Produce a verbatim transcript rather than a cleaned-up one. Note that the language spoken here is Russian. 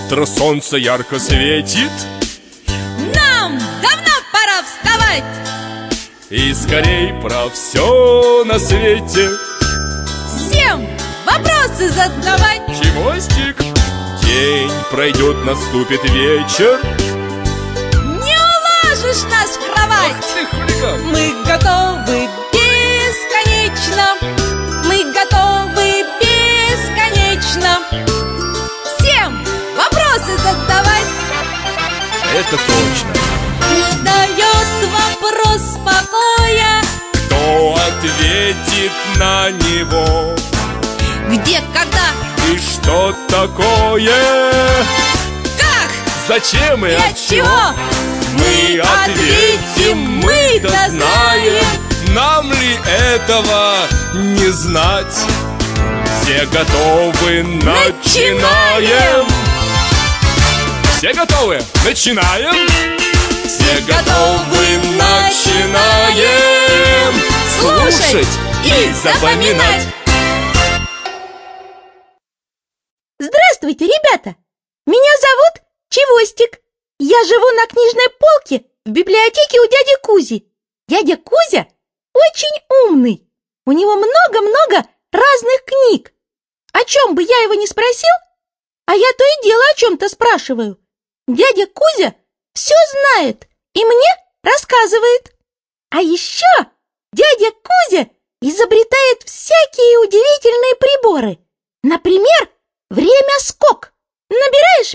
Утро, солнце ярко светит. Нам давно пора вставать И скорей про все на свете всем вопросы задавать. Чевостик? День пройдет, наступит вечер. Не уложишь нас в кровать. Ах ты, хулиган! Мы готовы бесконечно. Мы готовы бесконечно всем вопросы задавать. Это точно. Не дает вопрос покоя. Кто ответит на него? Где, когда И что такое? Как? Зачем и и от от чего? Мы ответим, мы-то знаем. Нам ли этого не знать? Все готовы, начинаем. Все готовы? Начинаем. Все готовы, начинаем. Слушать и запоминать. Здравствуйте, ребята! Меня зовут Чевостик. Я живу на книжной полке в библиотеке у дяди Кузи. Дядя Кузя очень умный. У него много-много разных книг. О чем бы я его ни спросил, а я то и дело о чем-то спрашиваю. Дядя Кузя все знает и мне рассказывает. А еще дядя Кузя изобретает всякие удивительные приборы. Например, время скок.